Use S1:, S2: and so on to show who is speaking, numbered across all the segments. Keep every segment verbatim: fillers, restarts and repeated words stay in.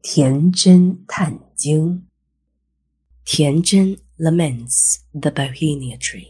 S1: 田真叹经. Tian Zhen laments the Bauhinia tree.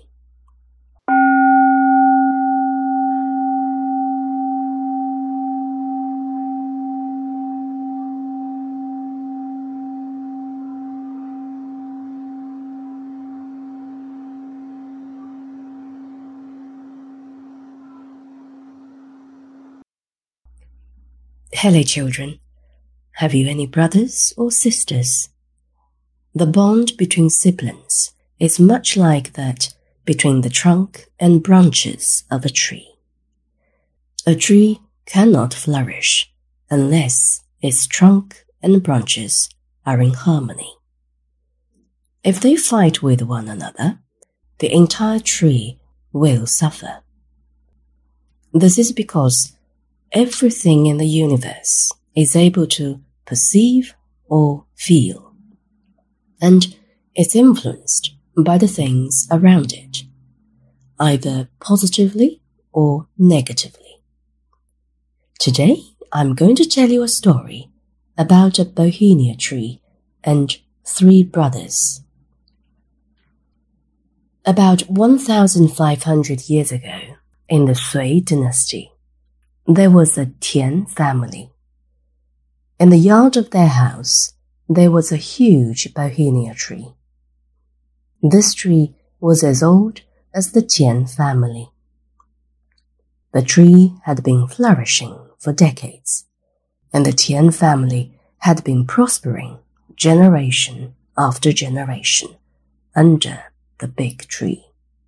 S1: Hello children, have you any brothers or sisters? The bond between siblings is much like that between the trunk and branches of a tree. A tree cannot flourish unless its trunk and branches are in harmony. If they fight with one another, the entire tree will suffer. This is because everything in the universe is able to perceive or feel, and is influenced by the things around it, either positively or negatively. Today, I'm going to tell you a story about a Bauhinia tree and three brothers. About one thousand five hundred years ago, in the Sui dynasty, there was a Tian family. In the yard of their house, there was a huge Bauhinia tree. This tree was as old as the Tian family. The tree had been flourishing for decades, and the Tian family had been prospering generation after generation under the big tree.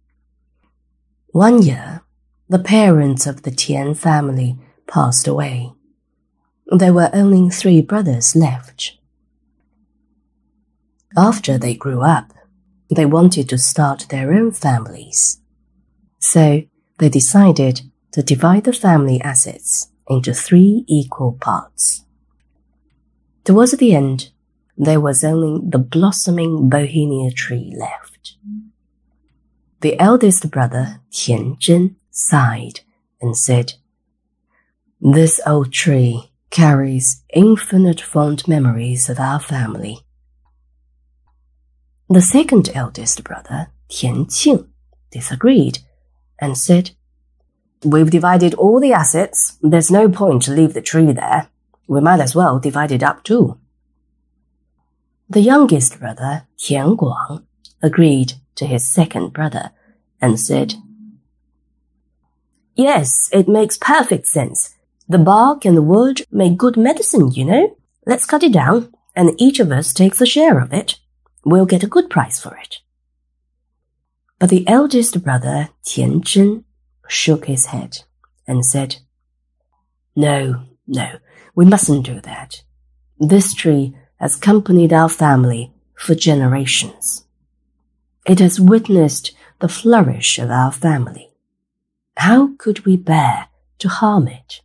S1: One year, the parents of the Tian family passed away. There were only three brothers left. After they grew up, they wanted to start their own families. So they decided to divide the family assets into three equal parts. Towards the end, there was only the blossoming Bauhinia tree left. The eldest brother, Tian Zhen, sighed and said, "This old tree carries infinite fond memories of our family." The second eldest brother, Tian Qing, disagreed and said, "We've divided all the assets. There's no point to leave the tree there. We might as well divide it up too." The youngest brother, Tian Guang, agreed to his second brother and said, "Yes, it makes perfect sense. The bark and the wood make good medicine, you know. Let's cut it down, and each of us takes a share of it. We'll get a good price for it." But the eldest brother, Tian Zhen, shook his head and said, No, no, we mustn't do that. This tree has accompanied our family for generations. It has witnessed the flourish of our family. How could we bear to harm it?"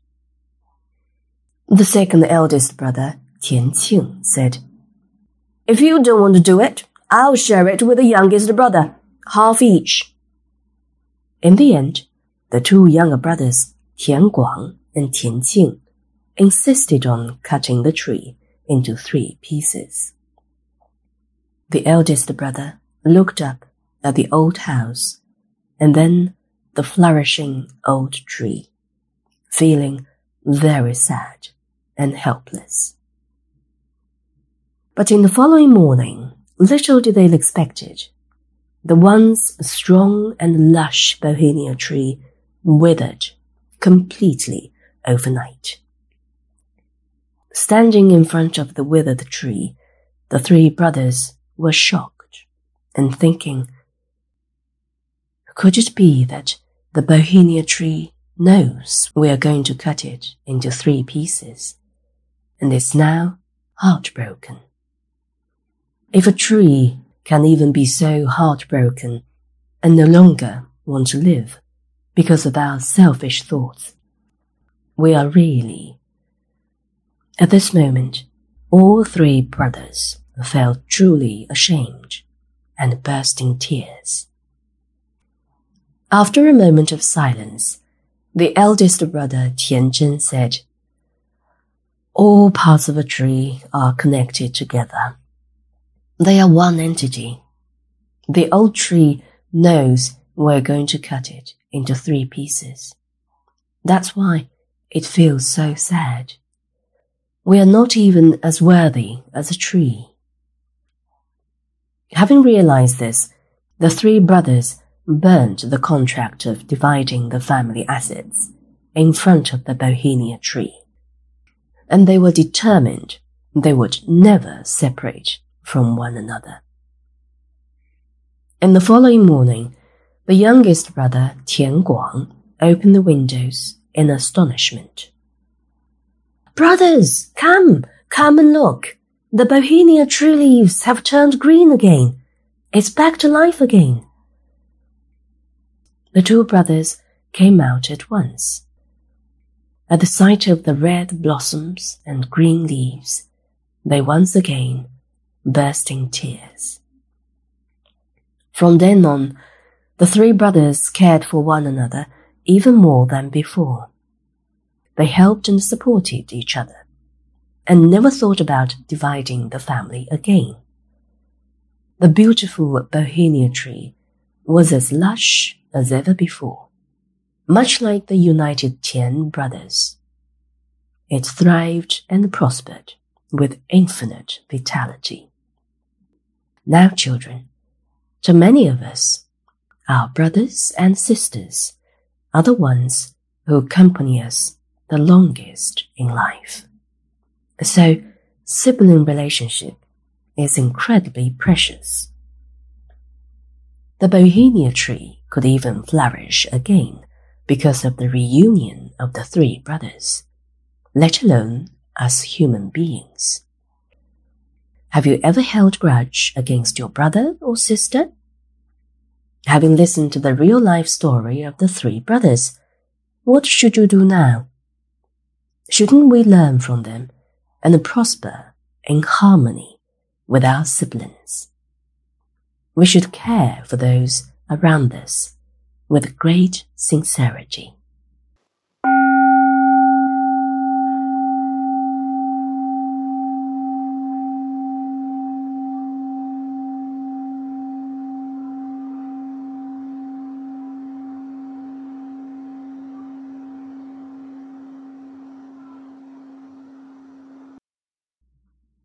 S1: The second eldest brother, Tian Qing, said, "If you don't want to do it, I'll share it with the youngest brother, half each." In the end, the two younger brothers, Tian Guang and Tian Qing, insisted on cutting the tree into three pieces. The eldest brother looked up at the old house and then the flourishing old tree, feeling very sad and helpless. But in the following morning, little did they expect it. The once strong and lush Bauhinia tree withered completely overnight. Standing in front of the withered tree, the three brothers were shocked and thinking, could it be that the Bauhinia tree knows we are going to cut it into three pieces and is now heartbroken? If a tree can even be so heartbroken and no longer want to live because of our selfish thoughts, we are really... At this moment, all three brothers felt truly ashamed and burst in tears. After a moment of silence, the eldest brother Tian Zhen said, All parts of a tree are connected together. They are one entity. The old tree knows we're going to cut it into three pieces. That's why it feels so sad. We are not even as worthy as a tree. Having realized this, the three brothers burnt the contract of dividing the family assets in front of the Bauhinia tree, and they were determined they would never separate from one another. In the following morning, the youngest brother, Tian Guang, opened the windows in astonishment. "Brothers, come, come and look. The Bauhinia tree leaves have turned green again. It's back to life again." The two brothers came out at once. At the sight of the red blossoms and green leaves, they once again burst in tears. From then on, the three brothers cared for one another even more than before. They helped and supported each other, and never thought about dividing the family again. The beautiful Bauhinia tree was as lush as ever before, much like the united Tian brothers. It thrived and prospered with infinite vitality. Now, children, to many of us, our brothers and sisters are the ones who accompany us the longest in life. So, sibling relationship is incredibly precious. The Bauhinia tree could even flourish again because of the reunion of the three brothers, let alone as human beings. Have you ever held grudge against your brother or sister? Having listened to the real-life story of the three brothers, what should you do now? Shouldn't we learn from them and prosper in harmony with our siblings? We should care for those around us with great sincerity.